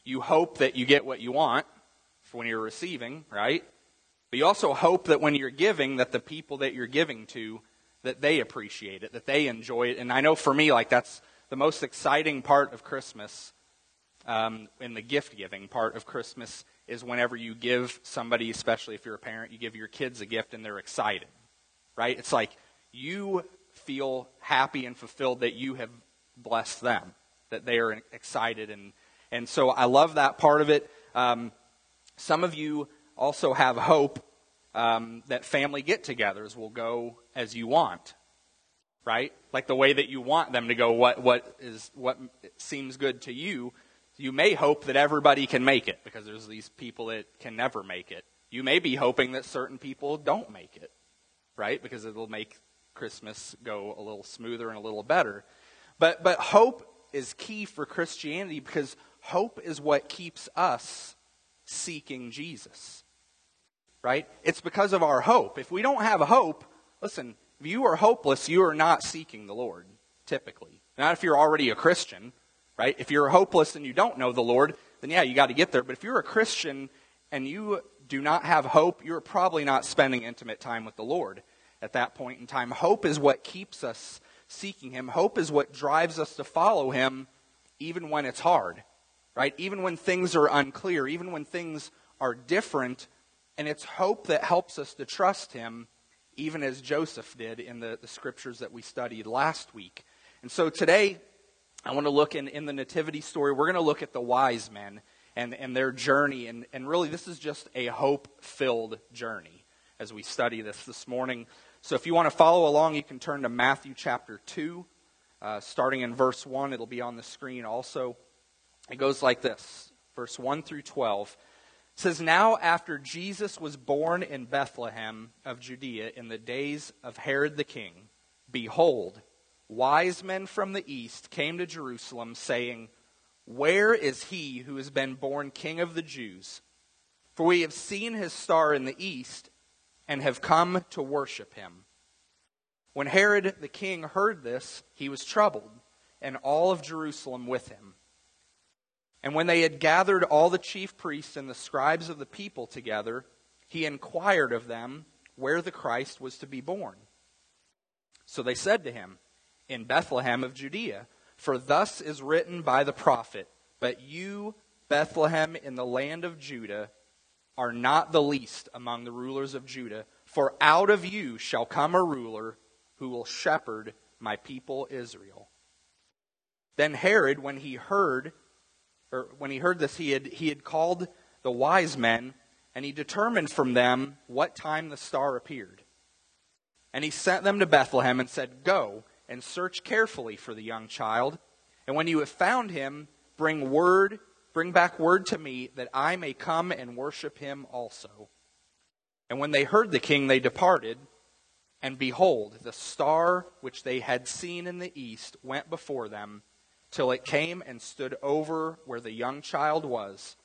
You hope that you get what you want for when you're receiving, right? But you also hope that when you're giving, that the people that you're giving to, that they appreciate it, that they enjoy it. And I know for me, like, that's the most exciting part of Christmas, in the gift-giving part of Christmas, is whenever you give somebody, especially if you're a parent, you give your kids a gift and they're excited, right? It's like you feel happy and fulfilled that you have blessed them, that they are excited. And so I love that part of it. Some of you also have hope that family get-togethers will go as you want, right? Like the way that you want them to go, what seems good to you. You may hope that everybody can make it, because there's these people that can never make it. You may be hoping that certain people don't make it, right? Because it'll make Christmas go a little smoother and a little better. But hope is key for Christianity, because hope is what keeps us seeking Jesus, right? It's because of our hope. If we don't have hope, listen, if you are hopeless, you are not seeking the Lord, typically. Not if you're already a Christian, right? If you're hopeless and you don't know the Lord, then yeah, you got to get there. But if you're a Christian and you do not have hope, you're probably not spending intimate time with the Lord at that point in time. Hope is what keeps us seeking Him. Hope is what drives us to follow Him even when it's hard, right? Even when things are unclear, even when things are different. And it's hope that helps us to trust Him, even as Joseph did in the scriptures that we studied last week. And so today, I want to look in the nativity story, we're going to look at the wise men and their journey. And really, this is just a hope-filled journey as we study this morning. So if you want to follow along, you can turn to Matthew chapter 2, starting in verse 1. It'll be on the screen also. It goes like this, verse 1 through 12. It says, "Now after Jesus was born in Bethlehem of Judea in the days of Herod the king, behold, wise men from the east came to Jerusalem, saying, 'Where is he who has been born King of the Jews? For we have seen his star in the east and have come to worship him.' When Herod the king heard this, he was troubled, and all of Jerusalem with him. And when they had gathered all the chief priests and the scribes of the people together, he inquired of them where the Christ was to be born. So they said to him, 'In Bethlehem of Judea, for thus is written by the prophet, but you, Bethlehem in the land of Judah, are not the least among the rulers of Judah, for out of you shall come a ruler who will shepherd my people Israel.' Then Herod, when he heard this, he had called the wise men, and he determined from them what time the star appeared. And he sent them to Bethlehem and said, 'Go and search carefully for the young child, and when you have found him, bring back word to me, that I may come and worship him also.' And when they heard the king, they departed, and behold, the star which they had seen in the east went before them, till it came and stood over where the young child was.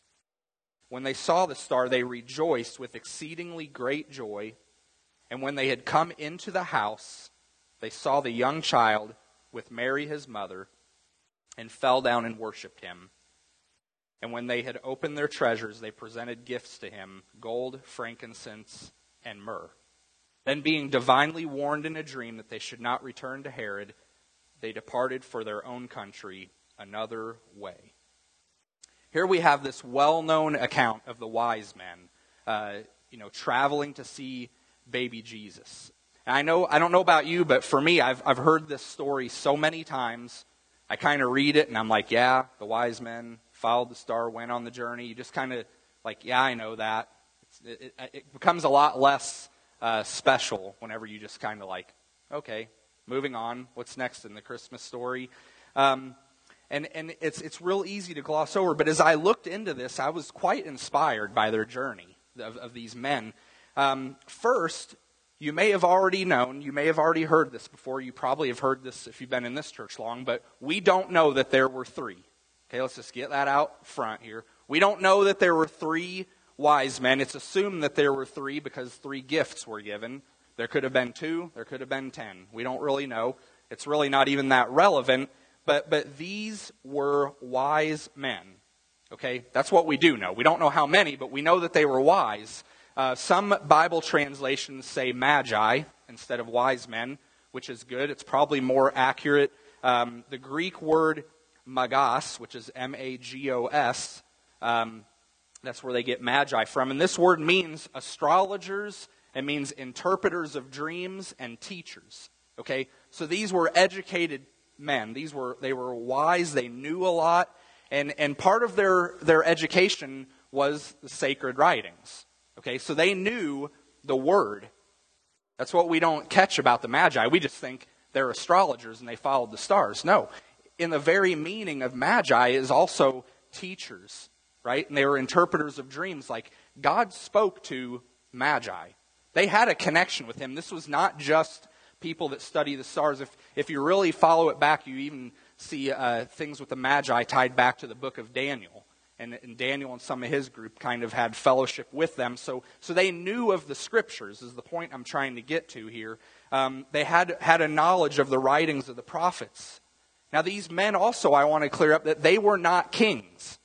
When they saw the star, they rejoiced with exceedingly great joy. And when they had come into the house, they saw the young child with Mary his mother, and fell down and worshipped him. And when they had opened their treasures, they presented gifts to him, gold, frankincense, and myrrh. Then being divinely warned in a dream that they should not return to Herod, they departed for their own country another way." Here we have this well-known account of the wise men, traveling to see baby Jesus. And I don't know about you, but for me, I've heard this story so many times. I kind of read it and I'm like, yeah, the wise men followed the star, went on the journey. You just kind of like, yeah, I know that. It becomes a lot less special whenever you just kind of like, okay, moving on. What's next in the Christmas story? And it's real easy to gloss over. But as I looked into this, I was quite inspired by their journey of these men. First, you may have already known, you may have already heard this before. You probably have heard this if you've been in this church long. But we don't know that there were three. Okay, let's just get that out front here. We don't know that there were three wise men. It's assumed that there were three because three gifts were given. There could have been 2, there could have been 10. We don't really know. It's really not even that relevant. But these were wise men. Okay, that's what we do know. We don't know how many, but we know that they were wise. Some Bible translations say magi instead of wise men, which is good. It's probably more accurate. The Greek word magos, which is M-A-G-O-S, that's where they get magi from. And this word means astrologers. It means interpreters of dreams and teachers. Okay, so these were educated men. They were wise. They knew a lot. And part of their education was the sacred writings. Okay, so they knew the word. That's what we don't catch about the magi. We just think they're astrologers and they followed the stars. No, in the very meaning of magi is also teachers, right? And they were interpreters of dreams. Like, God spoke to magi. They had a connection with him. This was not just people that study the stars. If you really follow it back, you even see things with the magi tied back to the book of Daniel. And Daniel and some of his group kind of had fellowship with them. So they knew of the scriptures, is the point I'm trying to get to here. They had a knowledge of the writings of the prophets. Now these men also, I want to clear up that they were not kings.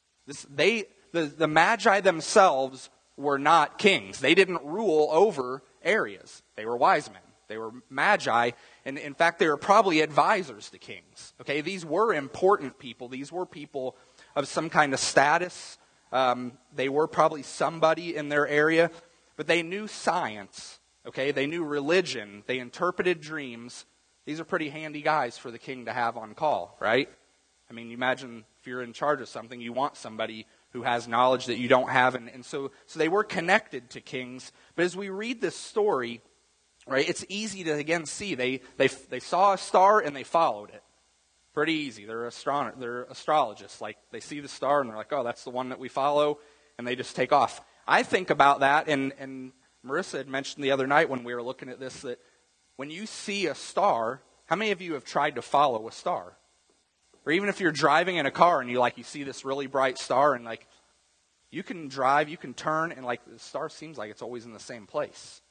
The magi themselves were not kings. They didn't rule over areas. They were wise men. They were magi, and in fact, they were probably advisors to kings. Okay, these were important people. These were people of some kind of status. They were probably somebody in their area, but they knew science. Okay, they knew religion. They interpreted dreams. These are pretty handy guys for the king to have on call, right? I mean, you imagine if you're in charge of something, you want somebody who has knowledge that you don't have, and so they were connected to kings. But as we read this story, right, it's easy to, again, see. They saw a star and they followed it. Pretty easy. They're astrologists. Like, they see the star and they're like, oh, that's the one that we follow, and they just take off. I think about that, and Marissa had mentioned the other night when we were looking at this, that when you see a star, how many of you have tried to follow a star? Or even if you're driving in a car and you see this really bright star, and like, you can drive, you can turn, and like, the star seems like it's always in the same place.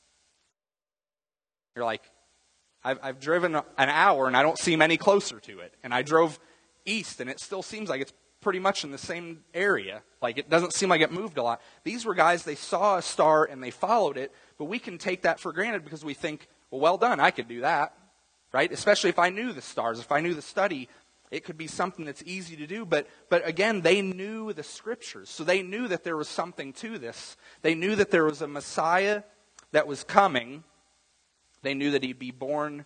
You're like, I've driven an hour and I don't seem any closer to it. And I drove east and it still seems like it's pretty much in the same area. Like, it doesn't seem like it moved a lot. These were guys, they saw a star and they followed it, but we can take that for granted because we think, well done, I could do that, right? Especially if I knew the stars, if I knew the study, it could be something that's easy to do. But again, they knew the scriptures. So they knew that there was something to this. They knew that there was a Messiah that was coming. They knew that he'd be born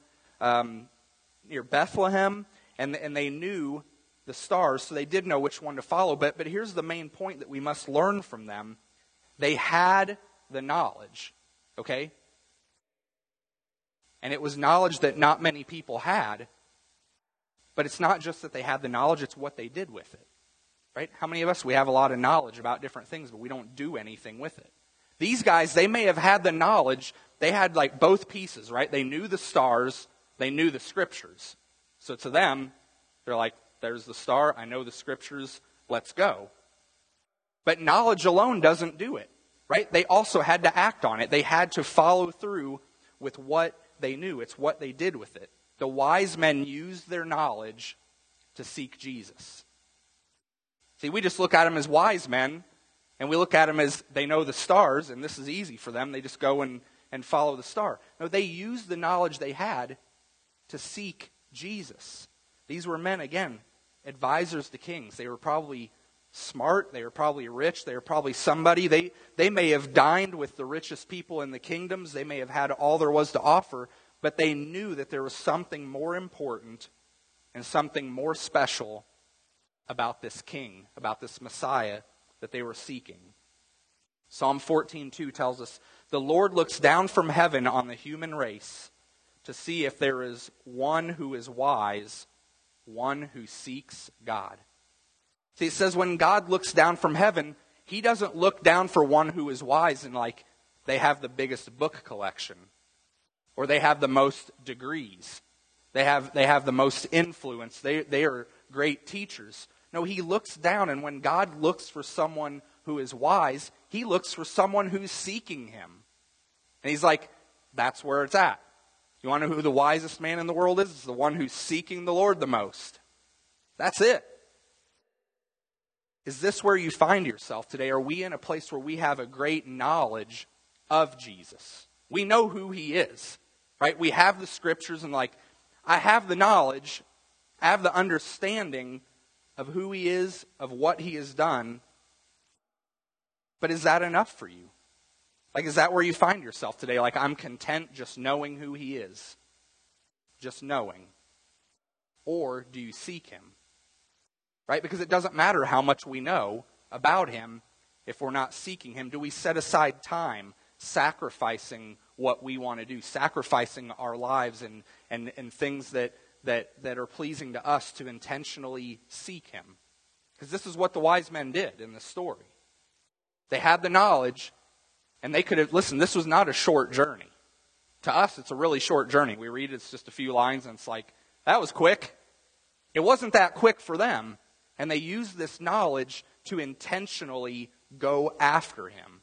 near Bethlehem, and they knew the stars, so they did know which one to follow. But here's the main point that we must learn from them. They had the knowledge, okay? And it was knowledge that not many people had. But it's not just that they had the knowledge, it's what they did with it, right? How many of us, we have a lot of knowledge about different things, but we don't do anything with it? These guys, they may have had the knowledge. They had like both pieces, right? They knew the stars. They knew the scriptures. So to them, they're like, there's the star. I know the scriptures. Let's go. But knowledge alone doesn't do it, right? They also had to act on it. They had to follow through with what they knew. It's what they did with it. The wise men used their knowledge to seek Jesus. See, we just look at them as wise men, and we look at them as they know the stars, and this is easy for them. They just go and follow the star. No, they used the knowledge they had to seek Jesus. These were men, again, advisors to kings. They were probably smart. They were probably rich. They were probably somebody. They may have dined with the richest people in the kingdoms. They may have had all there was to offer, but they knew that there was something more important and something more special about this king, about this Messiah that they were seeking. Psalm 14:2 tells us, "The Lord looks down from heaven on the human race to see if there is one who is wise, one who seeks God." See, it says when God looks down from heaven, he doesn't look down for one who is wise and like they have the biggest book collection or they have the most degrees. They have the most influence. They are great teachers. No, he looks down, and when God looks for someone who is wise, he looks for someone who's seeking him. And he's like, that's where it's at. You want to know who the wisest man in the world is? It's the one who's seeking the Lord the most. That's it. Is this where you find yourself today? Are we in a place where we have a great knowledge of Jesus? We know who he is, right? We have the scriptures and I have the knowledge, I have the understanding of who he is, of what he has done. But is that enough for you? Is that where you find yourself today? I'm content just knowing who he is. Just knowing. Or do you seek him? Right? Because it doesn't matter how much we know about him if we're not seeking him. Do we set aside time, sacrificing what we want to do, sacrificing our lives and things that are pleasing to us to intentionally seek him? Because this is what the wise men did in the story. They had the knowledge, and they could have, listen, this was not a short journey. To us, it's a really short journey. We read it's just a few lines, and it's that was quick. It wasn't that quick for them. And they used this knowledge to intentionally go after him.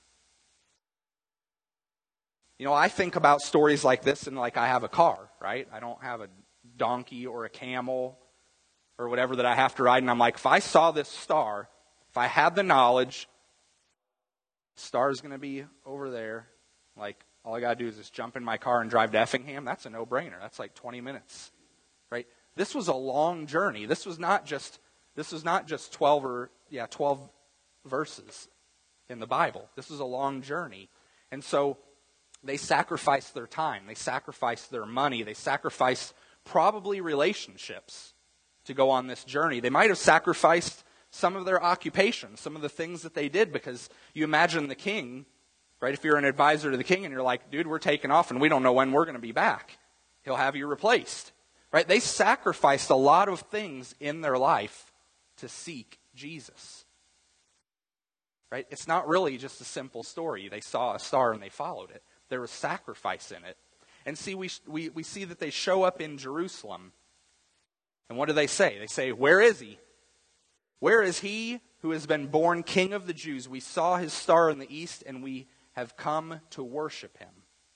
I think about stories like this and I have a car, right? I don't have a donkey or a camel or whatever that I have to ride. And I'm if I saw this star, if I had the knowledge, the star's going to be over there. All I got to do is just jump in my car and drive to Effingham. That's a no-brainer. That's 20 minutes, right? This was a long journey. This was not just 12 verses in the Bible. This is a long journey. And so they sacrificed their time. They sacrificed their money. They sacrificed probably relationships to go on this journey. They might have sacrificed some of their occupations, some of the things that they did, because you imagine the king, right? If you're an advisor to the king and you're dude, we're taking off and we don't know when we're going to be back. He'll have you replaced, right? They sacrificed a lot of things in their life to seek Jesus. Right? It's not really just a simple story. They saw a star and they followed it. There was sacrifice in it. And see, we see that they show up in Jerusalem. And what do they say? They say, where is he? Where is he who has been born King of the Jews? We saw his star in the east and we have come to worship him.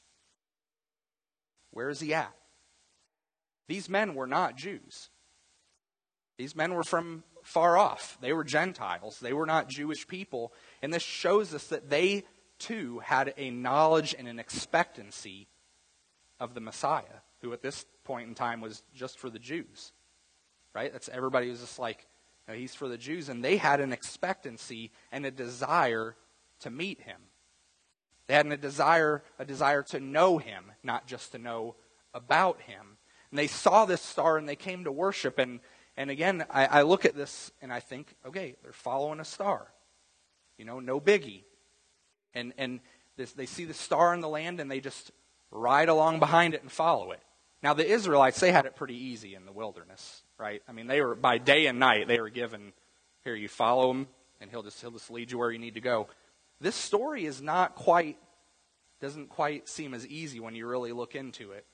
Where is he at? These men were not Jews. These men were from far off. They were Gentiles. They were not Jewish people. And this shows us that they too had a knowledge and an expectancy of the Messiah, who at this point in time was just for the Jews. Right? That's everybody was just he's for the Jews. And they had an expectancy and a desire to meet him. They had a desire to know him, not just to know about him. And they saw this star and they came to worship. And again, I look at this and I think, okay, they're following a star. No biggie. And they see the star in the land and they just ride along behind it and follow it. Now the Israelites, they had it pretty easy in the wilderness, right? I mean, they were, by day and night, they were given, here, you follow him and he'll just lead you where you need to go. This story is doesn't quite seem as easy when you really look into it.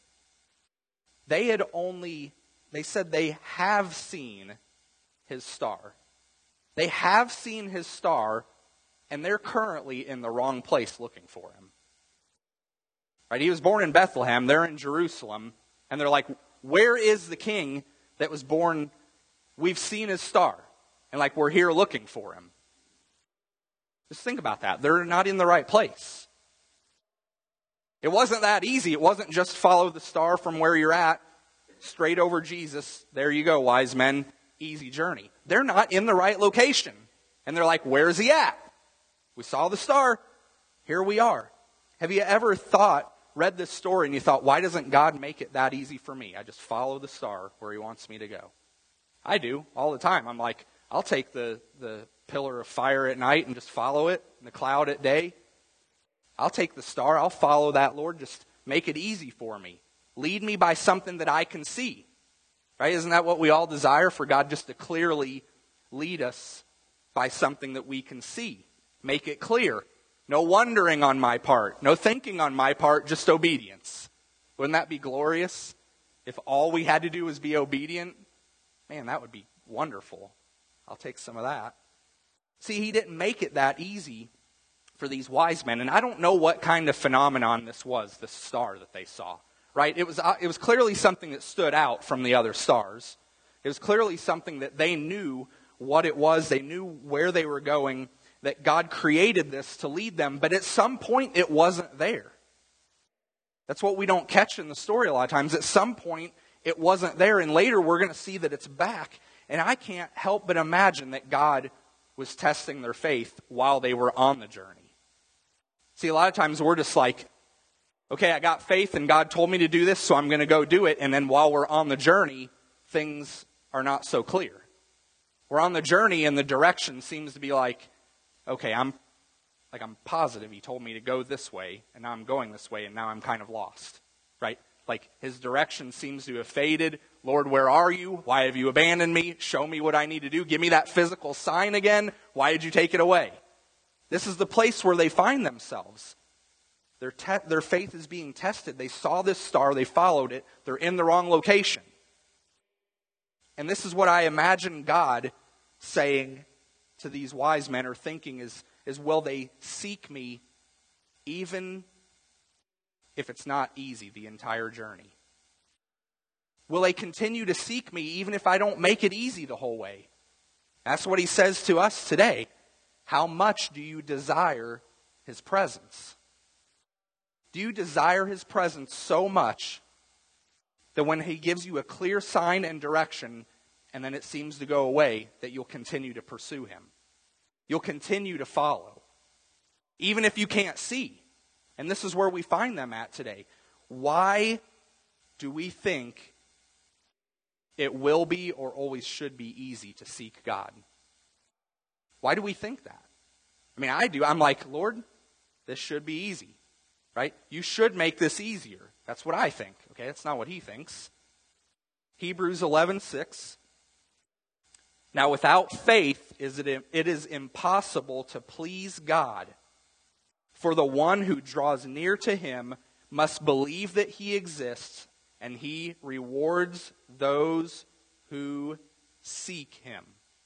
They said they have seen his star. They have seen his star, and they're currently in the wrong place looking for him. Right? He was born in Bethlehem. They're in Jerusalem. And they're where is the king that was born? We've seen his star. And we're here looking for him. Just think about that. They're not in the right place. It wasn't that easy. It wasn't just follow the star from where you're at. Straight over Jesus. There you go, wise men. Easy journey. They're not in the right location. And they're where's he at? We saw the star. Here we are. Have you ever read this story and you thought, why doesn't God make it that easy for me? I just follow the star where he wants me to go. I do all the time. I'm I'll take the pillar of fire at night and just follow it, and the cloud at day. I'll take the star. I'll follow that, Lord. Just make it easy for me. Lead me by something that I can see. Right? Isn't that what we all desire? For God just to clearly lead us by something that we can see. Make it clear. No wondering on my part. No thinking on my part. Just obedience. Wouldn't that be glorious? If all we had to do was be obedient? Man, that would be wonderful. I'll take some of that. See, he didn't make it that easy for these wise men. And I don't know what kind of phenomenon this was, this star that they saw. Right? It was clearly something that stood out from the other stars. It was clearly something that they knew what it was. They knew where they were going, that God created this to lead them. But at some point, it wasn't there. That's what we don't catch in the story a lot of times. At some point, it wasn't there. And later, we're going to see that it's back. And I can't help but imagine that God was testing their faith while they were on the journey. See, a lot of times we're just like, okay, I got faith and God told me to do this, so I'm going to go do it. And then while we're on the journey, things are not so clear. We're on the journey and the direction seems to be like, okay, I'm positive he told me to go this way, and now I'm going this way, and now I'm kind of lost, right? Like his direction seems to have faded. Lord, where are you? Why have you abandoned me? Show me what I need to do. Give me that physical sign again. Why did you take it away? This is the place where they find themselves. Their faith is being tested. They saw this star. They followed it. They're in the wrong location. And this is what I imagine God saying to these wise men, or thinking is will they seek me even if it's not easy the entire journey? Will they continue to seek me even if I don't make it easy the whole way? That's what he says to us today. How much do you desire his presence? Do you desire his presence so much that when he gives you a clear sign and direction, and then it seems to go away, that you'll continue to pursue him? You'll continue to follow, even if you can't see. And this is where we find them at today. Why do we think it will be or always should be easy to seek God? Why do we think that? I mean, I do. I'm like, Lord, this should be easy, right? You should make this easier. That's what I think. Okay, that's not what he thinks. Hebrews 11:6. Now, without faith, it is impossible to please God. For the one who draws near to him must believe that he exists, and he rewards those who seek him.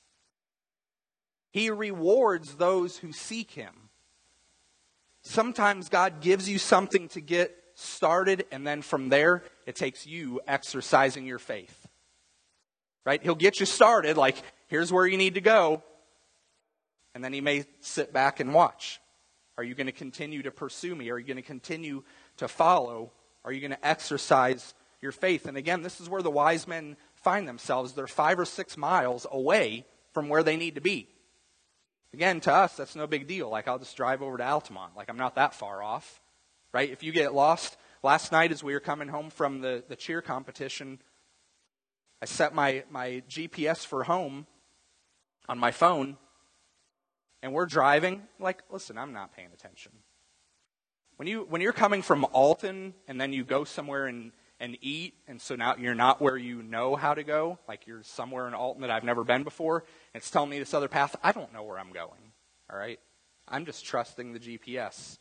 He rewards those who seek him. Sometimes God gives you something to get started, and then from there, it takes you exercising your faith. Right? He'll get you started, like, here's where you need to go. And then he may sit back and watch. Are you going to continue to pursue me? Are you going to continue to follow? Are you going to exercise your faith? And again, this is where the wise men find themselves. They're 5 or 6 miles away from where they need to be. Again, to us, that's no big deal. Like, I'll just drive over to Altamont. Like, I'm not that far off. Right? If you get lost, last night as we were coming home from the cheer competition, I set my GPS for home on my phone, and we're driving. Like, listen, I'm not paying attention. When you're coming from Alton, and then you go somewhere and eat, and so now you're not where you know how to go, like you're somewhere in Alton that I've never been before, and it's telling me this other path, I don't know where I'm going, all right? I'm just trusting the GPS.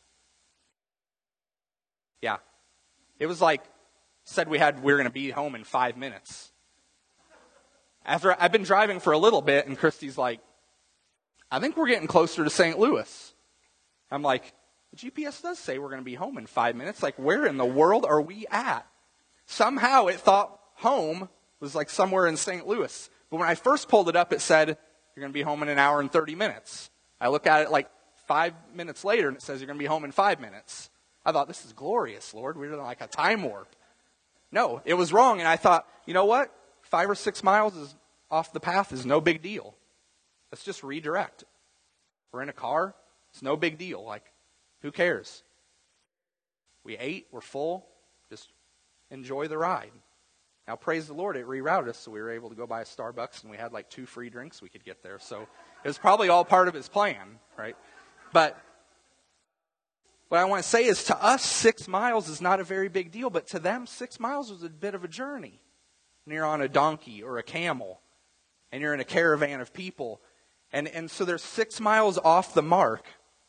Yeah. It was like, said we were going to be home in 5 minutes. After I've been driving for a little bit, and Christy's like, I think we're getting closer to St. Louis. I'm like, the GPS does say we're going to be home in 5 minutes. Like, where in the world are we at? Somehow it thought home was like somewhere in St. Louis. But when I first pulled it up, it said, you're going to be home in an hour and 30 minutes. I look at it like 5 minutes later, and it says you're going to be home in 5 minutes. I thought, this is glorious, Lord. We're like a time warp. No, it was wrong. And I thought, you know what? 5 or 6 miles is off the path is no big deal. Let's just redirect. We're in a car. It's no big deal. Like, who cares? We ate. We're full. Just enjoy the ride. Now, praise the Lord, it rerouted us, so we were able to go by a Starbucks, and we had like 2 free drinks we could get there. So it was probably all part of his plan, right? But what I want to say is, to us, 6 miles is not a very big deal, but to them, 6 miles was a bit of a journey. And you're on a donkey or a camel, and you're in a caravan of people. And so they're 6 miles off the mark.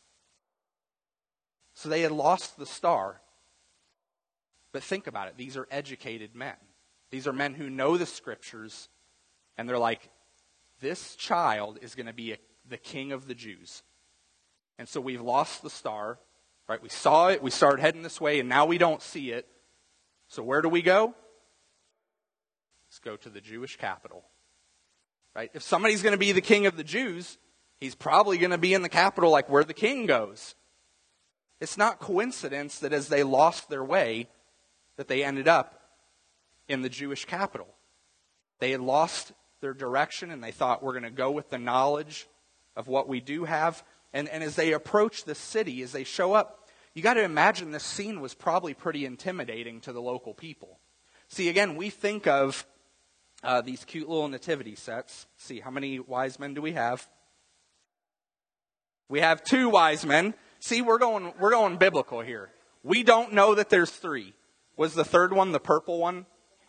So they had lost the star. But think about it. These are educated men. These are men who know the scriptures. And they're like, this child is going to be the king of the Jews. And so we've lost the star. Right? We saw it. We started heading this way. And now we don't see it. So where do we go? Let's go to the Jewish capital. right? If somebody's going to be the king of the Jews, he's probably going to be in the capital, like where the king goes. It's not coincidence that as they lost their way, that they ended up in the Jewish capital. They had lost their direction, and they thought, we're going to go with the knowledge of what we do have. And as they approach the city, as they show up, you got to imagine this scene was probably pretty intimidating to the local people. See, again, we think of these cute little nativity sets. See, how many wise men do we have? We have 2 wise men. See, we're going biblical here. We don't know that there's 3. Was the third one the purple one?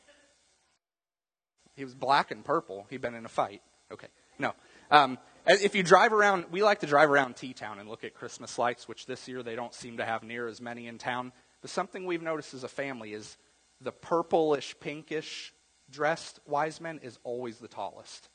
He was black and purple. He'd been in a fight. Okay, no. If you drive around, we like to drive around T-Town and look at Christmas lights, which this year they don't seem to have near as many in town. But something we've noticed as a family is the purplish, pinkish dressed wise men is always the tallest.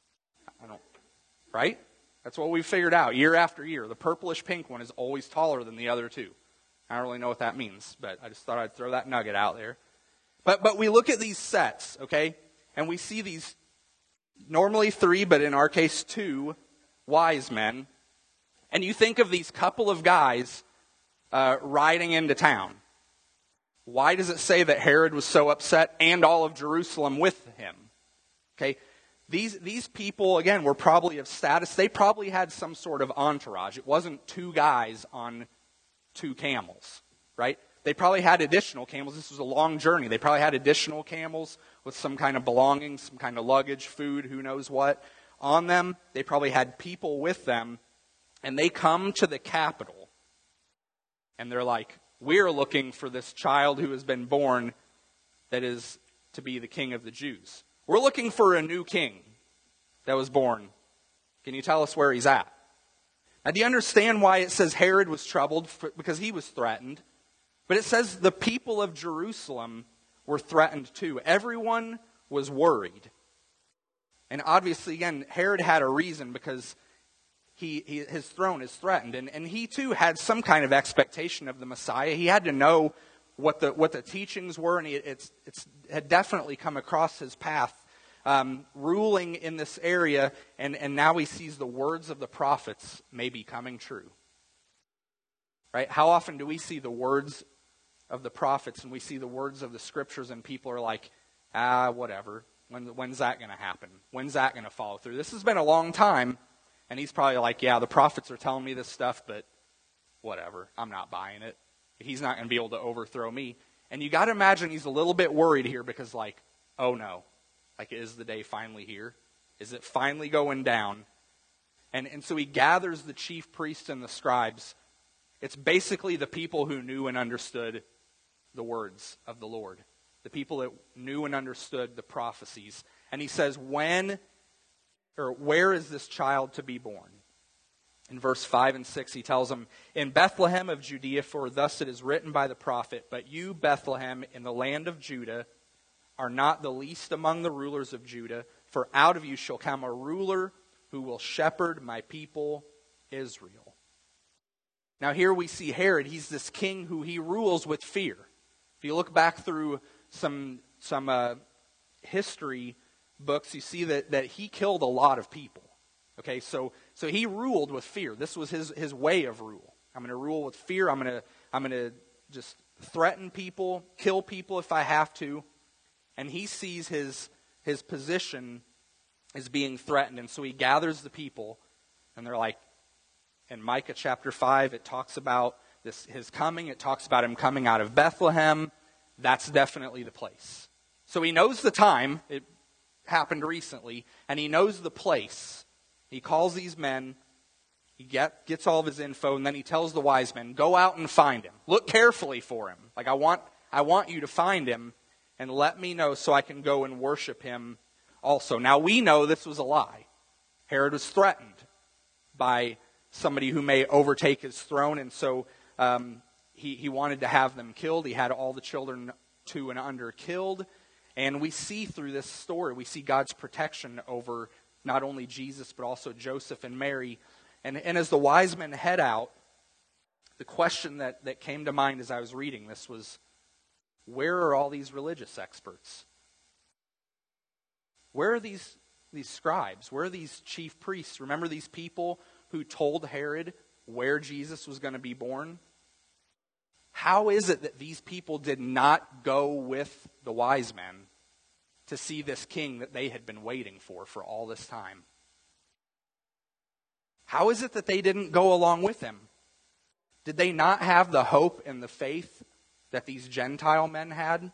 Right? That's what we've figured out year after year. The purplish pink one is always taller than the other 2. I don't really know what that means, but I just thought I'd throw that nugget out there. But we look at these sets, okay? And we see these, normally 3, but in our case 2 wise men. And you think of these couple of guys riding into town. Why does it say that Herod was so upset and all of Jerusalem with him? Okay, these people, again, were probably of status. They probably had some sort of entourage. It wasn't 2 guys on 2 camels, right? They probably had additional camels. This was a long journey. They probably had additional camels with some kind of belongings, some kind of luggage, food, who knows what, on them. They probably had people with them. And they come to the capital. And they're like, we're looking for this child who has been born that is to be the king of the Jews. We're looking for a new king that was born. Can you tell us where he's at? Now, do you understand why it says Herod was troubled? Because he was threatened. But it says the people of Jerusalem were threatened too. Everyone was worried. And obviously, again, Herod had a reason because his throne is threatened. And he too had some kind of expectation of the Messiah. He had to know what the teachings were, and it had definitely come across his path, ruling in this area, and now he sees the words of the prophets may be coming true. Right? How often do we see the words of the prophets and we see the words of the scriptures and people are like, whatever. When's that going to happen? When's that going to follow through? This has been a long time, and he's probably like, yeah, the prophets are telling me this stuff, but whatever. I'm not buying it. He's not going to be able to overthrow me. And you got to imagine he's a little bit worried here because like, oh no. Like, is the day finally here? Is it finally going down? And so he gathers the chief priests and the scribes. It's basically the people who knew and understood the words of the Lord. The people that knew and understood the prophecies. And he says, where is this child to be born? In verse 5 and 6, he tells them, in Bethlehem of Judea, for thus it is written by the prophet, but you, Bethlehem, in the land of Judah, are not the least among the rulers of Judah, for out of you shall come a ruler who will shepherd my people Israel. Now here we see Herod. He's this king who he rules with fear. If you look back through some history books, you see that he killed a lot of people. Okay, so he ruled with fear. This was his way of rule. I'm going to rule with fear. I'm going to just threaten people, kill people if I have to. And he sees his position as being threatened, and so he gathers the people, and they're like, in Micah chapter 5, it talks about his coming. It talks about him coming out of Bethlehem. That's definitely the place. So he knows the time. It happened recently, and he knows the place. He calls these men, he gets all of his info, and then he tells the wise men, go out and find him. Look carefully for him. Like, I want you to find him and let me know so I can go and worship him also. Now, we know this was a lie. Herod was threatened by somebody who may overtake his throne, and so he wanted to have them killed. He had all the children 2 and under killed. And we see through this story, we see God's protection over not only Jesus, but also Joseph and Mary. And as the wise men head out, the question that came to mind as I was reading this was, where are all these religious experts? Where are these these scribes? Where are these chief priests? Remember these people who told Herod where Jesus was going to be born? How is it that these people did not go with the wise men to see this king that they had been waiting for all this time? How is it that they didn't go along with him? Did they not have the hope and the faith that these Gentile men had?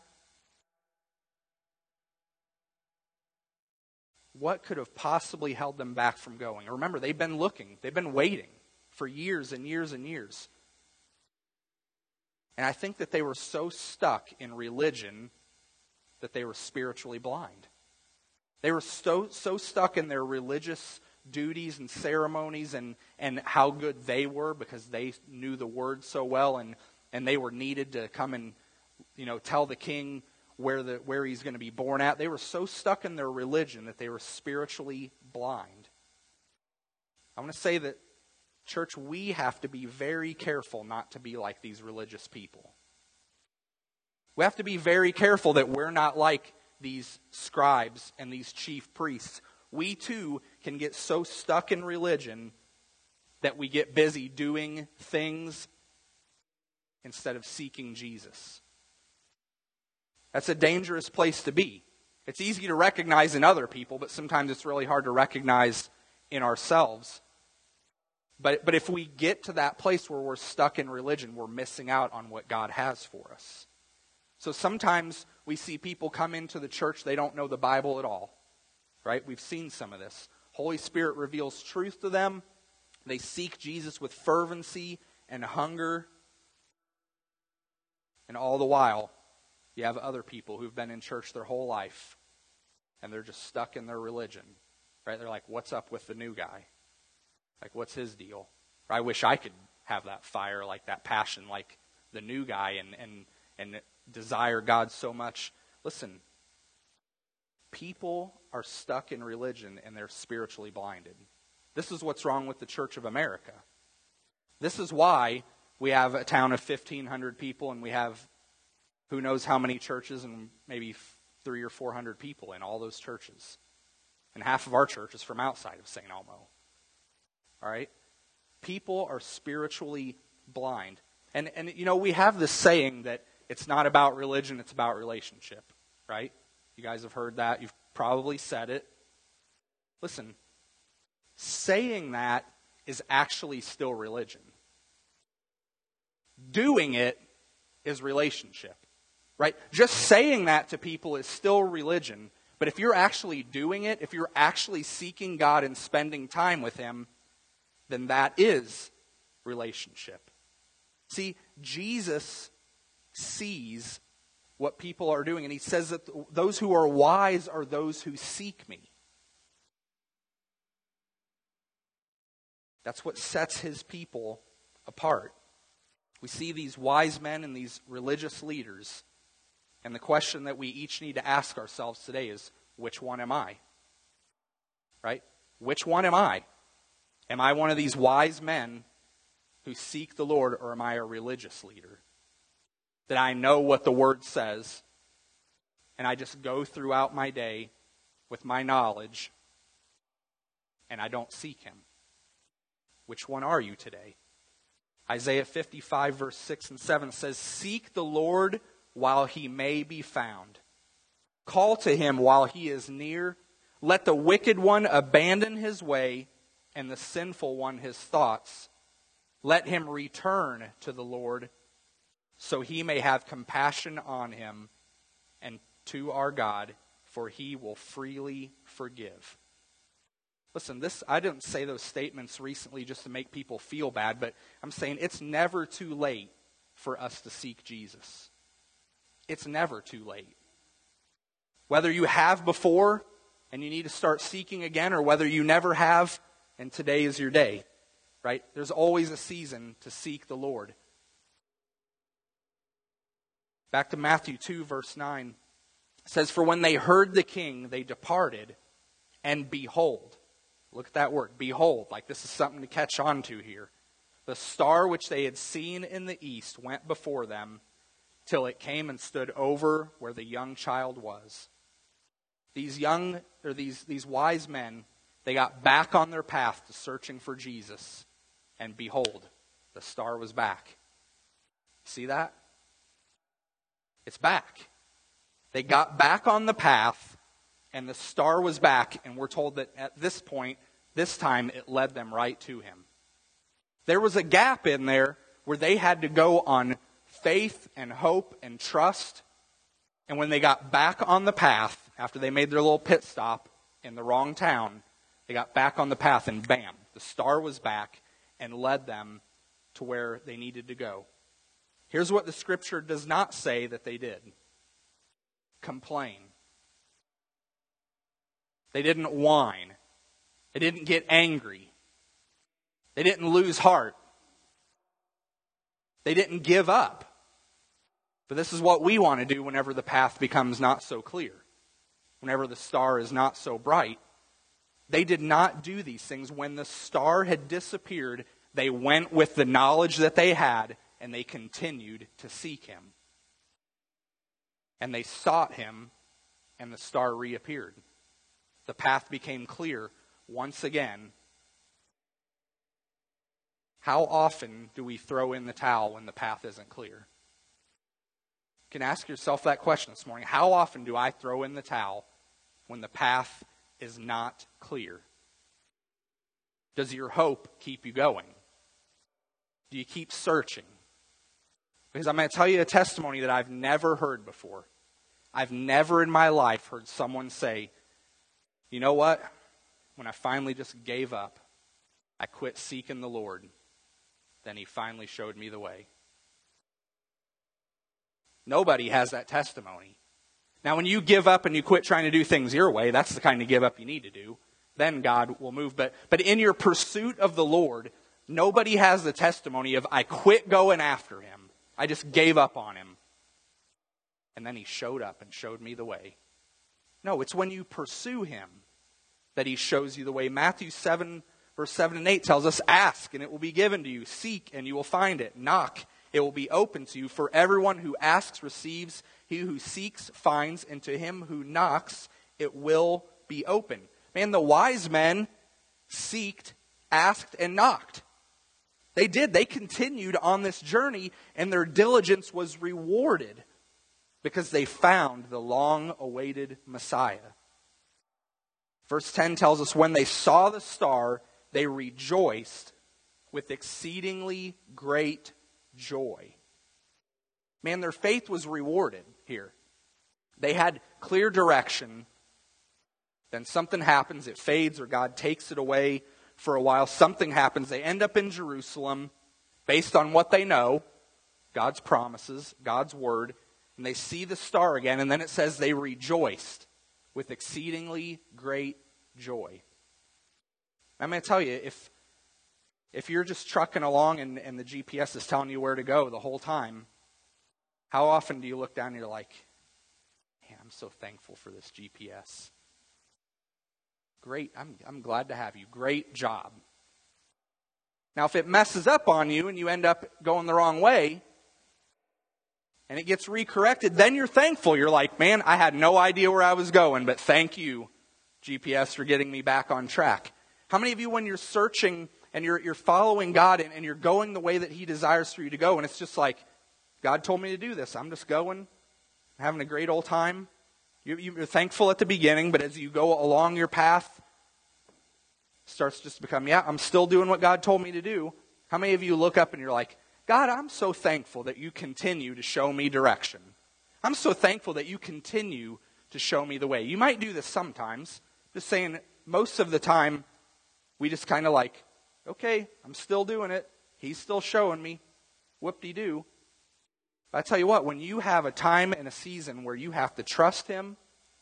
What could have possibly held them back from going? Remember, they've been looking. They've been waiting for years and years and years. And I think that they were so stuck in religion that they were spiritually blind. They were so stuck in their religious duties and ceremonies and how good they were because they knew the word so well and they were needed to come and tell the king where he's going to be born at. They were so stuck in their religion that they were spiritually blind. I want to say that, church, we have to be very careful not to be like these religious people. We have to be very careful that we're not like these scribes and these chief priests. We too can get so stuck in religion that we get busy doing things instead of seeking Jesus. That's a dangerous place to be. It's easy to recognize in other people, but sometimes it's really hard to recognize in ourselves. But if we get to that place where we're stuck in religion, we're missing out on what God has for us. So sometimes we see people come into the church, they don't know the Bible at all. Right? We've seen some of this. Holy Spirit reveals truth to them. They seek Jesus with fervency and hunger. And all the while, you have other people who've been in church their whole life, and they're just stuck in their religion. Right? They're like, what's up with the new guy? Like, what's his deal? Or I wish I could have that fire, like that passion, like the new guy, and desire God so much. Listen, people are stuck in religion and they're spiritually blinded. This is what's wrong with the Church of America. This is why we have a town of 1,500 people and we have who knows how many churches and maybe 300 or 400 people in all those churches. And half of our church is from outside of St. Elmo. All right? People are spiritually blind. And we have this saying that it's not about religion, it's about relationship. Right? You guys have heard that. You've probably said it. Listen, saying that is actually still religion. Doing it is relationship. Right? Just saying that to people is still religion. But if you're actually doing it, if you're actually seeking God and spending time with Him, then that is relationship. See, Jesus sees what people are doing, and He says that those who are wise are those who seek me. That's what sets His people apart. We see these wise men and these religious leaders, and the question that we each need to ask ourselves today is, which one am I? Right? Which one am I? Am I one of these wise men who seek the Lord, or am I a religious leader? That I know what the Word says, and I just go throughout my day with my knowledge, and I don't seek Him. Which one are you today? Isaiah 55 verse 6 and 7 says, "Seek the Lord while He may be found. Call to Him while He is near. Let the wicked one abandon his way, and the sinful one his thoughts. Let him return to the Lord, so He may have compassion on him, and to our God, for He will freely forgive." Listen, I didn't say those statements recently just to make people feel bad, but I'm saying it's never too late for us to seek Jesus. It's never too late. Whether you have before and you need to start seeking again, or whether you never have and today is your day, right? There's always a season to seek the Lord. Back to Matthew 2, verse 9. It says, "For when they heard the king, they departed, and behold," look at that word, behold, like this is something to catch on to here. "The star which they had seen in the east went before them, till it came and stood over where the young child was. these wise men, they got back on their path to searching for Jesus, and behold, the star was back. See that? It's back. They got back on the path, and the star was back, and we're told that at this point, this time, it led them right to him. There was a gap in there where they had to go on faith and hope and trust. And when they got back on the path, after they made their little pit stop in the wrong town, they got back on the path and bam, the star was back and led them to where they needed to go. Here's what the scripture does not say that they did. Complain. They didn't whine. They didn't get angry. They didn't lose heart. They didn't give up. But this is what we want to do whenever the path becomes not so clear. Whenever the star is not so bright. They did not do these things. When the star had disappeared, they went with the knowledge that they had, and they continued to seek him. And they sought him, and the star reappeared. The path became clear once again. How often do we throw in the towel when the path isn't clear? You can ask yourself that question this morning. How often do I throw in the towel when the path is not clear? Does your hope keep you going? Do you keep searching? Because I'm going to tell you a testimony that I've never heard before. I've never in my life heard someone say, you know what? When I finally just gave up, I quit seeking the Lord, then he finally showed me the way. Nobody has that testimony. Now, when you give up and you quit trying to do things your way, that's the kind of give up you need to do. Then God will move. But in your pursuit of the Lord, nobody has the testimony of, I quit going after him. I just gave up on him. And then he showed up and showed me the way. No, it's when you pursue him that he shows you the way. Matthew 7, verse 7 and 8 tells us, ask and it will be given to you. Seek and you will find it. Knock, it will be open to you. For everyone who asks receives. He who seeks finds. And to him who knocks, it will be open. Man, the wise men seeked, asked, and knocked. They did. They continued on this journey, and their diligence was rewarded because they found the long-awaited Messiah. Verse 10 tells us, when they saw the star, they rejoiced with exceedingly great joy. Man, their faith was rewarded here. They had clear direction. Then something happens, it fades, or God takes it away for a while. Something happens. They end up in Jerusalem based on what they know, God's promises, God's word, and they see the star again, and then it says they rejoiced with exceedingly great joy. I'm going to tell you, if you're just trucking along and the GPS is telling you where to go the whole time, how often do you look down and you're like, man, I'm so thankful for this GPS. Great, I'm glad to have you. Great job. Now, if it messes up on you and you end up going the wrong way, and it gets recorrected, then you're thankful. You're like, man, I had no idea where I was going, but thank you, GPS, for getting me back on track. How many of you, when you're searching and you're following God and you're going the way that he desires for you to go, and it's just like, God told me to do this. I'm just going, having a great old time. You're thankful at the beginning, but as you go along your path, it starts just to become, yeah, I'm still doing what God told me to do. How many of you look up and you're like, God, I'm so thankful that you continue to show me direction. I'm so thankful that you continue to show me the way. You might do this sometimes. Just saying, most of the time, we just kind of like, okay, I'm still doing it. He's still showing me. Whoop-de-doo. But I tell you what, when you have a time and a season where you have to trust him,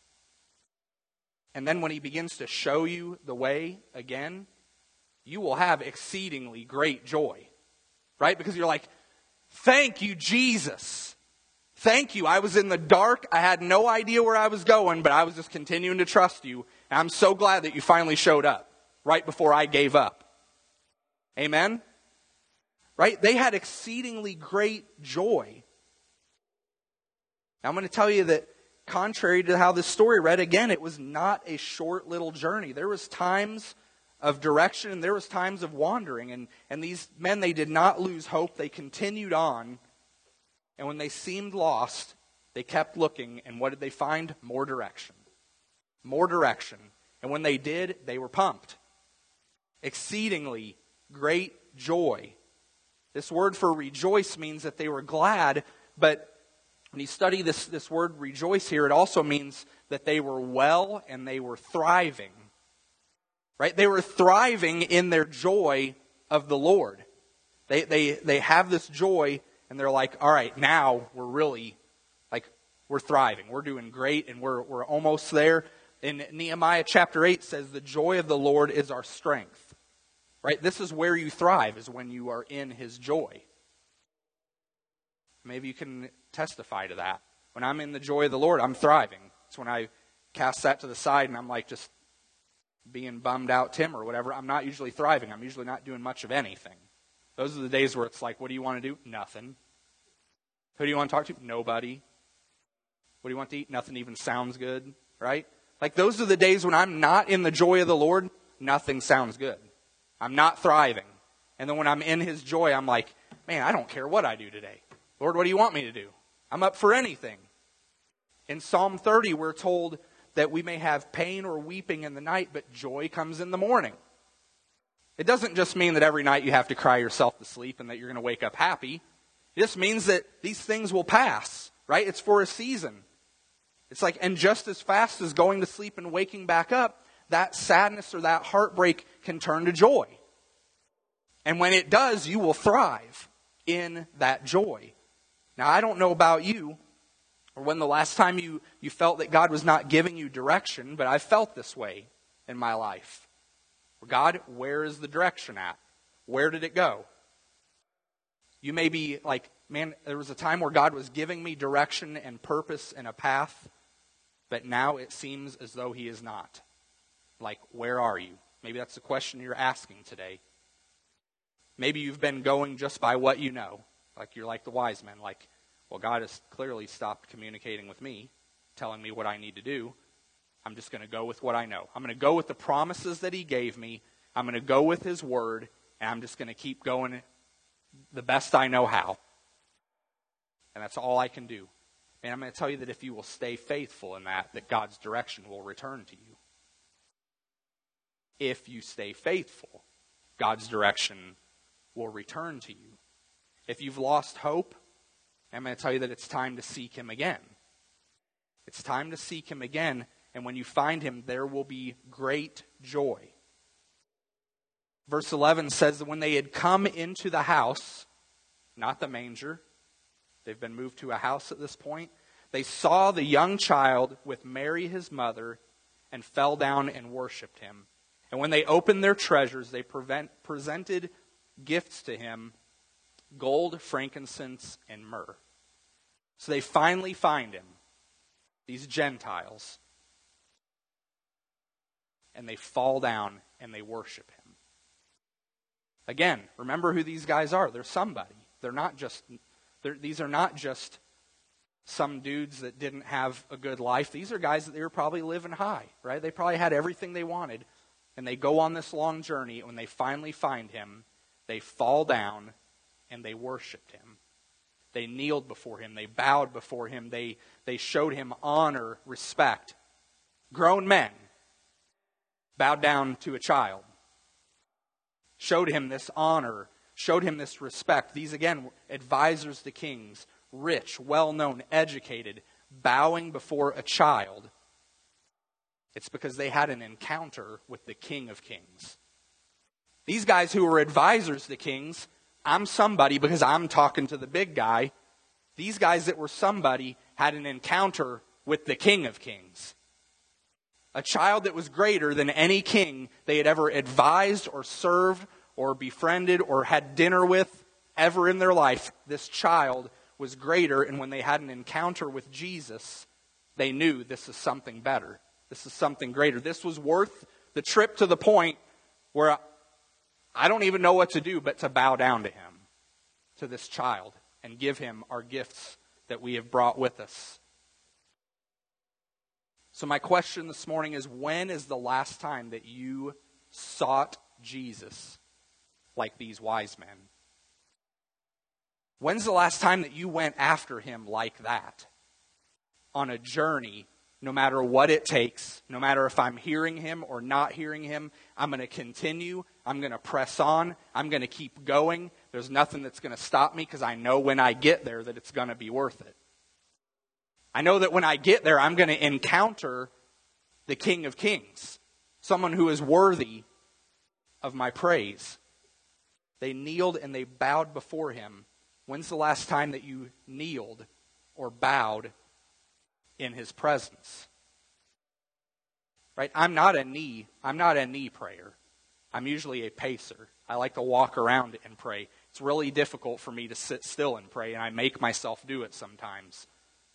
and then when he begins to show you the way again, you will have exceedingly great joy. Right? Because you're like, thank you, Jesus. Thank you. I was in the dark. I had no idea where I was going, but I was just continuing to trust you. And I'm so glad that you finally showed up right before I gave up. Amen? Right? They had exceedingly great joy. Now, I'm going to tell you that contrary to how this story read, again, it was not a short little journey. There was times of direction and there was times of wandering. And these men, they did not lose hope. They continued on. And when they seemed lost, they kept looking. And what did they find? More direction. More direction. And when they did, they were pumped. Exceedingly great joy. This word for rejoice means that they were glad, but when you study this word rejoice here, it also means that they were well and they were thriving. Right? They were thriving in their joy of the Lord. They have this joy and they're like, all right, now we're really, we're thriving. We're doing great and we're almost there. In Nehemiah chapter 8 says, the joy of the Lord is our strength. Right? This is where you thrive, is when you are in His joy. Maybe you can testify to that. When I'm in the joy of the Lord, I'm thriving. It's when I cast that to the side and I'm just being bummed out Tim or whatever. I'm not usually thriving. I'm usually not doing much of anything. Those are the days where it's what do you want to do? Nothing. Who do you want to talk to? Nobody. What do you want to eat? Nothing even sounds good, right? Those are the days when I'm not in the joy of the Lord, nothing sounds good. I'm not thriving. And then when I'm in His joy, I'm like, man, I don't care what I do today. Lord, what do you want me to do? I'm up for anything. In Psalm 30, we're told that we may have pain or weeping in the night, but joy comes in the morning. It doesn't just mean that every night you have to cry yourself to sleep and that you're going to wake up happy. It just means that these things will pass, right? It's for a season. It's and just as fast as going to sleep and waking back up, that sadness or that heartbreak can turn to joy. And when it does, you will thrive in that joy. Now, I don't know about you, or when the last time you felt that God was not giving you direction, but I've felt this way in my life. God, where is the direction at? Where did it go? You may be like, man, there was a time where God was giving me direction and purpose and a path, but now it seems as though He is not. Where are you? Maybe that's the question you're asking today. Maybe you've been going just by what you know. You're like the wise men. Well, God has clearly stopped communicating with me, telling me what I need to do. I'm just going to go with what I know. I'm going to go with the promises that He gave me. I'm going to go with His word, and I'm just going to keep going the best I know how. And that's all I can do. And I'm going to tell you that if you will stay faithful in that God's direction will return to you. If you stay faithful, God's direction will return to you. If you've lost hope, I'm going to tell you that it's time to seek Him again. It's time to seek Him again, and when you find Him, there will be great joy. Verse 11 says that when they had come into the house, not the manger, they've been moved to a house at this point, they saw the young child with Mary his mother and fell down and worshipped Him. And when they opened their treasures, they presented gifts to Him, gold, frankincense, and myrrh. So they finally find Him, these Gentiles, and they fall down and they worship Him. Again, remember who these guys are. They're somebody. These are not just some dudes that didn't have a good life. These are guys that they were probably living high, right? They probably had everything they wanted. And they go on this long journey. When they finally find Him, they fall down and they worshiped Him. They kneeled before Him. They bowed before Him. They showed Him honor, respect. Grown men bowed down to a child. Showed Him this honor. Showed Him this respect. These, again, advisors to kings. Rich, well-known, educated. Bowing before a child. It's because they had an encounter with the King of Kings. These guys who were advisors to kings, I'm somebody because I'm talking to the big guy. These guys that were somebody had an encounter with the King of Kings. A child that was greater than any king they had ever advised or served or befriended or had dinner with ever in their life. This child was greater, and when they had an encounter with Jesus, they knew this is something better. This is something greater. This was worth the trip to the point where I don't even know what to do but to bow down to Him, to this child, and give Him our gifts that we have brought with us. So my question this morning is, when is the last time that you sought Jesus like these wise men? When's the last time that you went after him like that? On a journey, no matter what it takes, no matter if I'm hearing him or not hearing him, I'm going to continue, I'm going to press on, I'm going to keep going. There's nothing that's going to stop me because I know when I get there that it's going to be worth it. I know that when I get there, I'm going to encounter the King of Kings, someone who is worthy of my praise. They kneeled and they bowed before him. When's the last time that you kneeled or bowed in his presence? Right? I'm not a knee prayer. I'm usually a pacer. I like to walk around and pray. It's really difficult for me to sit still and pray, and I make myself do it sometimes.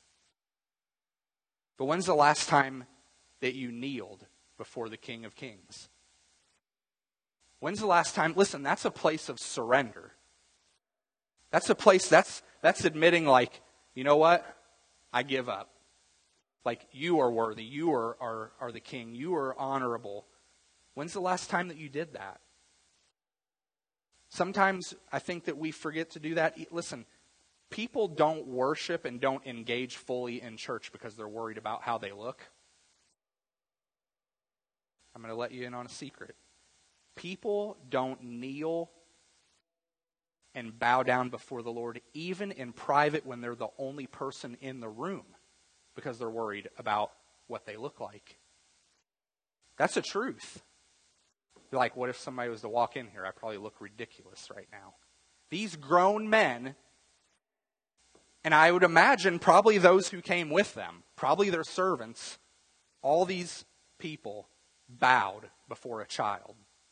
But when's the last time that you kneeled before the King of Kings? When's the last time? Listen, that's a place of surrender. That's a place, that's admitting like, you know what? I give up. Like, you are worthy. You are the king. You are honorable. When's the last time that you did that? Sometimes I think that we forget to do that. Listen, people don't worship and don't engage fully in church because they're worried about how they look. I'm going to let you in on a secret. People don't kneel and bow down before the Lord, even in private when they're the only person in the room, because they're worried about what they look like. That's a truth. You're like, what if somebody was to walk in here? I probably look ridiculous right now. These grown men, and I would imagine probably those who came with them, probably their servants, all these people bowed before a child.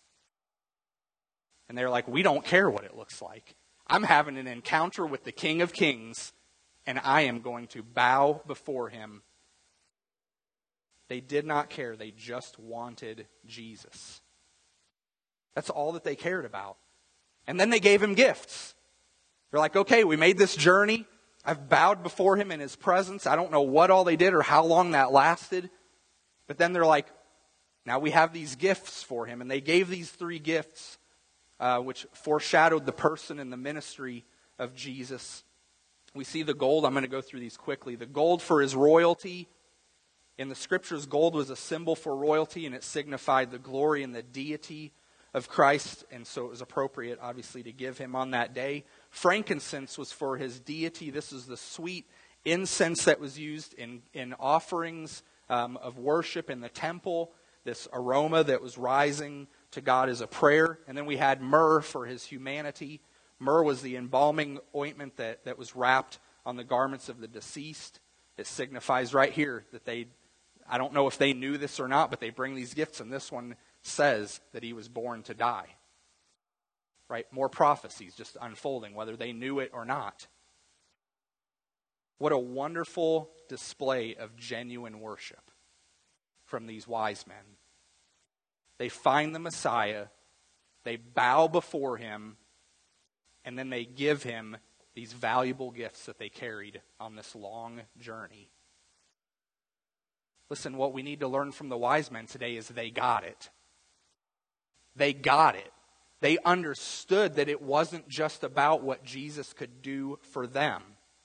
And they're like, we don't care what it looks like. I'm having an encounter with the King of Kings, and I am going to bow before him. They did not care. They just wanted Jesus. That's all that they cared about. And then they gave him gifts. They're like, okay, we made this journey. I've bowed before him in his presence. I don't know what all they did or how long that lasted. But then they're like, now we have these gifts for him. And they gave these 3 gifts, which foreshadowed the person and the ministry of Jesus. We see the gold. I'm going to go through these quickly. The gold for his royalty. In the scriptures, gold was a symbol for royalty, and it signified the glory and the deity of Christ, and so it was appropriate, obviously, to give him on that day. Frankincense was for his deity. This is the sweet incense that was used in offerings of worship in the temple, this aroma that was rising to God as a prayer. And then we had myrrh for his humanity. Myrrh was the embalming ointment that was wrapped on the garments of the deceased. It signifies right here that I don't know if they knew this or not, but they bring these gifts, and this one says that he was born to die. Right? More prophecies just unfolding, whether they knew it or not. What a wonderful display of genuine worship from these wise men. They find the Messiah, they bow before him, and then they give him these valuable gifts that they carried on this long journey. Listen, what we need to learn from the wise men today is they got it. They got it. They understood that it wasn't just about what Jesus could do for them.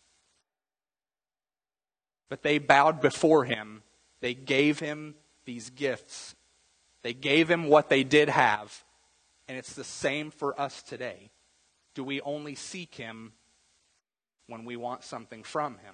But they bowed before him. They gave him these gifts. They gave him what they did have. And it's the same for us today. Do we only seek him when we want something from him?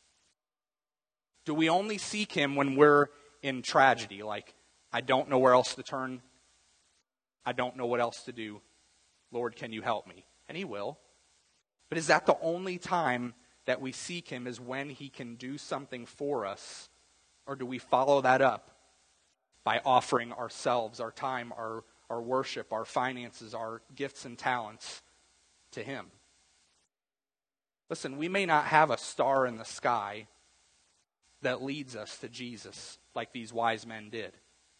Do we only seek him when we're in tragedy? Like, I don't know where else to turn. I don't know what else to do. Lord, can you help me? And he will. But is that the only time that we seek him, is when he can do something for us? Or do we follow that up by offering ourselves, our time, our worship, our finances, our gifts and talents to him? Listen, we may not have a star in the sky that leads us to Jesus like these wise men did.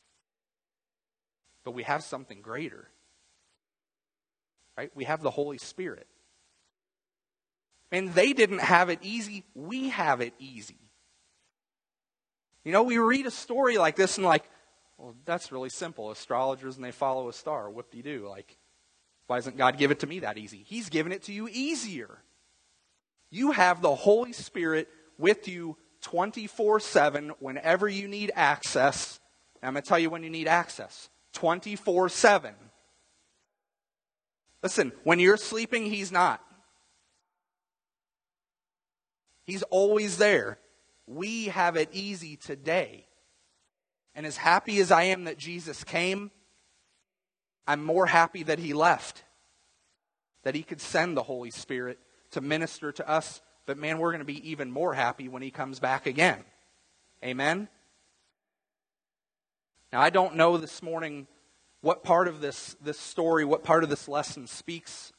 But we have something greater. Right? We have the Holy Spirit. And they didn't have it easy. We have it easy. You know, we read a story like this and like, well, that's really simple. Astrologers and they follow a star. Whoop-de-doo. Like, why doesn't God give it to me that easy? He's given it to you easier. You have the Holy Spirit with you 24/7 whenever you need access. And I'm going to tell you when you need access. 24/7. Listen, when you're sleeping, He's not. He's always there. We have it easy today. And as happy as I am that Jesus came, I'm more happy that He left. That He could send the Holy Spirit to minister to us. But man, we're going to be even more happy when He comes back again. Amen? Now, I don't know this morning what part of this story, what part of this lesson speaks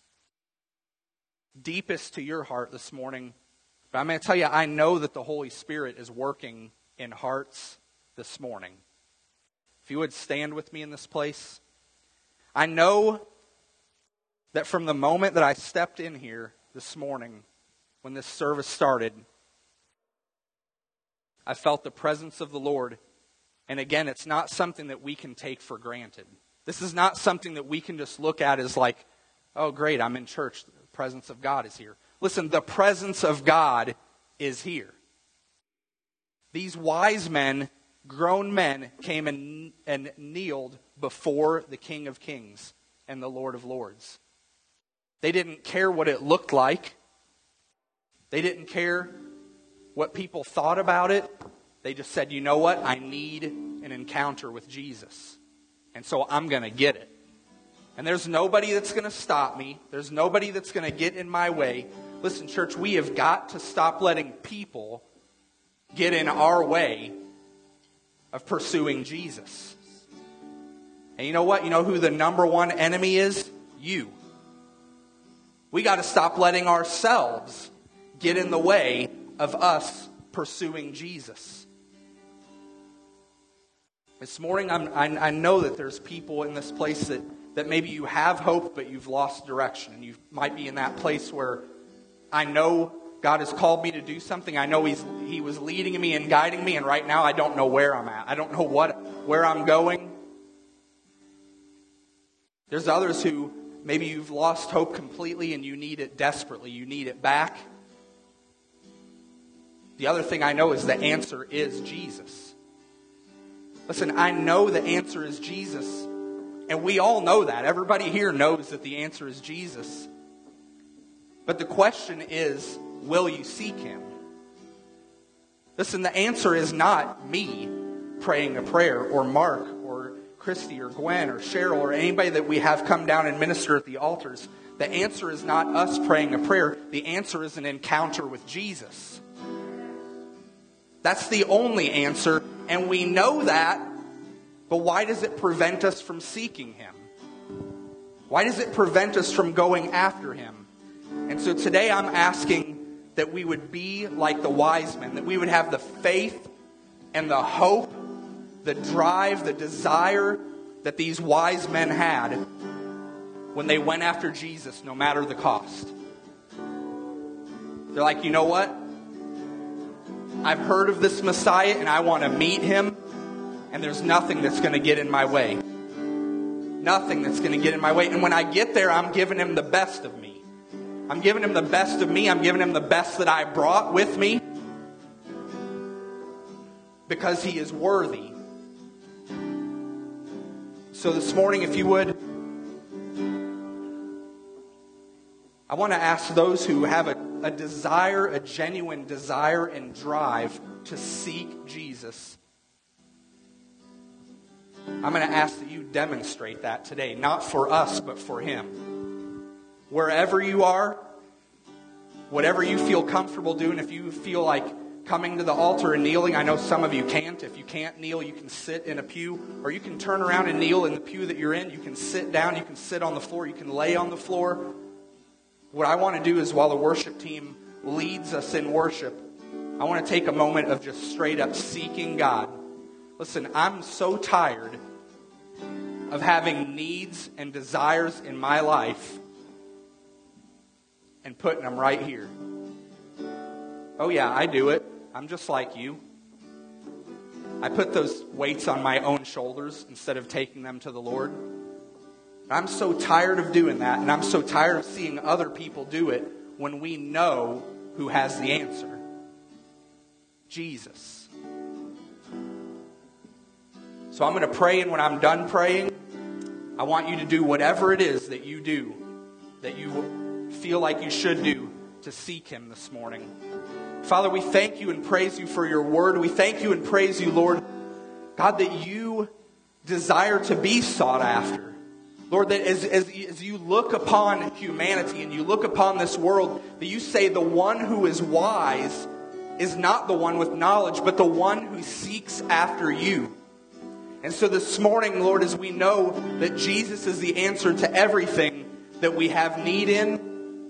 deepest to your heart this morning. But I'm going to tell you, I know that the Holy Spirit is working in hearts this morning. If you would stand with me in this place. I know that from the moment that I stepped in here this morning, when this service started, I felt the presence of the Lord. And again, it's not something that we can take for granted. This is not something that we can just look at as like, oh great, I'm in church, the presence of God is here. Listen, the presence of God is here. These wise men, grown men, came and kneeled before the King of Kings and the Lord of Lords. They didn't care what it looked like. They didn't care what people thought about it. They just said, you know what? I need an encounter with Jesus. And so I'm going to get it. And there's nobody that's going to stop me. There's nobody that's going to get in my way. Listen, church, we have got to stop letting people get in our way of pursuing Jesus. And you know what? You know who the number one enemy is? You. We got to stop letting ourselves get in the way of us pursuing Jesus. This morning, I know that there's people in this place that maybe you have hope, but you've lost direction. And you might be in that place where I know God has called me to do something. I know He was leading me and guiding me, and right now I don't know where I'm at. I don't know where I'm going. There's others who maybe you've lost hope completely and you need it desperately. You need it back. The other thing I know is the answer is Jesus. Listen, I know the answer is Jesus. And we all know that. Everybody here knows that the answer is Jesus. But the question is, will you seek Him? Listen, the answer is not me praying a prayer, or Mark, or Christy, or Gwen, or Cheryl, or anybody that we have come down and minister at the altars. The answer is not us praying a prayer. The answer is an encounter with Jesus. That's the only answer, and we know that, but why does it prevent us from seeking Him? Why does it prevent us from going after Him? And so today I'm asking that we would be like the wise men, that we would have the faith and the hope, the drive, the desire that these wise men had when they went after Jesus, no matter the cost. They're like, you know what? I've heard of this Messiah and I want to meet Him, and there's nothing that's going to get in my way. Nothing that's going to get in my way. And when I get there, I'm giving Him the best of me. I'm giving Him the best of me. I'm giving Him the best that I brought with me, because He is worthy. So this morning, if you would, I want to ask those who have a desire, a genuine desire and drive to seek Jesus. I'm going to ask that you demonstrate that today, not for us, but for Him. Wherever you are, whatever you feel comfortable doing, if you feel like coming to the altar and kneeling, I know some of you can't. If you can't kneel, you can sit in a pew, or you can turn around and kneel in the pew that you're in. You can sit down, you can sit on the floor, you can lay on the floor. What I want to do is, while the worship team leads us in worship, I want to take a moment of just straight up seeking God. Listen, I'm so tired of having needs and desires in my life and putting them right here. Oh yeah, I do it. I'm just like you. I put those weights on my own shoulders instead of taking them to the Lord. I'm so tired of doing that, and I'm so tired of seeing other people do it when we know who has the answer. Jesus. So I'm going to pray, and when I'm done praying, I want you to do whatever it is that you do, that you feel like you should do to seek Him this morning. Father, we thank you and praise you for your word. We thank you and praise you, Lord, God, that you desire to be sought after. Lord, that as you look upon humanity and you look upon this world, that you say the one who is wise is not the one with knowledge, but the one who seeks after you. And so this morning, Lord, as we know that Jesus is the answer to everything that we have need in,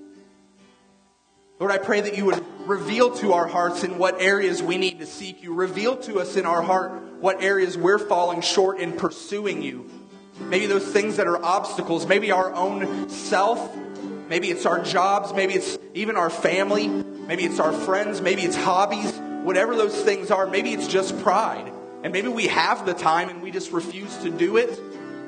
Lord, I pray that you would reveal to our hearts in what areas we need to seek you. Reveal to us in our heart what areas we're falling short in pursuing you. Maybe those things that are obstacles, maybe our own self, maybe it's our jobs, maybe it's even our family, maybe it's our friends, maybe it's hobbies, whatever those things are, maybe it's just pride. And maybe we have the time and we just refuse to do it.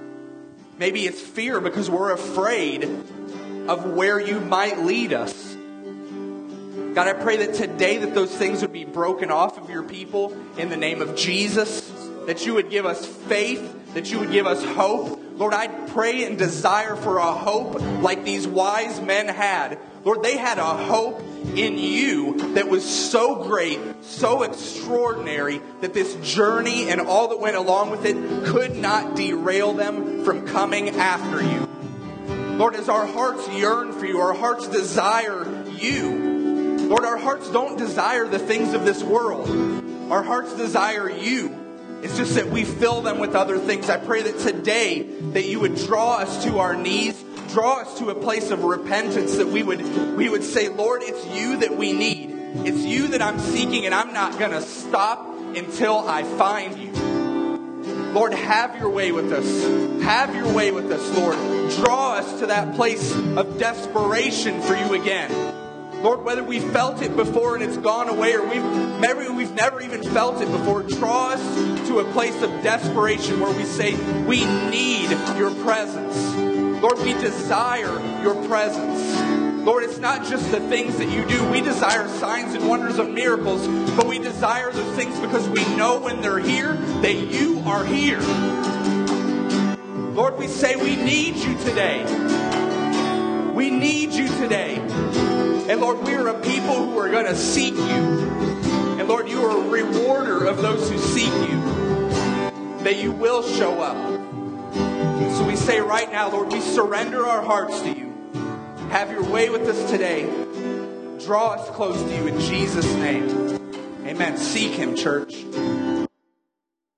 Maybe it's fear because we're afraid of where you might lead us. God, I pray that today that those things would be broken off of your people in the name of Jesus, that you would give us faith, that you would give us hope. Lord, I pray and desire for a hope like these wise men had. Lord, they had a hope in you that was so great, so extraordinary, that this journey and all that went along with it could not derail them from coming after you. Lord, as our hearts yearn for you, our hearts desire you. Lord, our hearts don't desire the things of this world. Our hearts desire you. It's just that we fill them with other things. I pray that today that you would draw us to our knees, draw us to a place of repentance, that we would say, Lord, it's you that we need. It's you that I'm seeking, and I'm not going to stop until I find you. Lord, have your way with us. Have your way with us, Lord. Draw us to that place of desperation for you again. Lord, whether we felt it before and it's gone away, or we've never even felt it before, draw us to a place of desperation where we say, we need your presence. Lord, we desire your presence. Lord, it's not just the things that you do. We desire signs and wonders and miracles, but we desire those things because we know when they're here, that you are here. Lord, we say we need you today. We need you today. And Lord, we are a people who are going to seek you. And Lord, you are a rewarder of those who seek you. That you will show up. So we say right now, Lord, we surrender our hearts to you. Have your way with us today. Draw us close to you in Jesus' name. Amen. Seek him, church.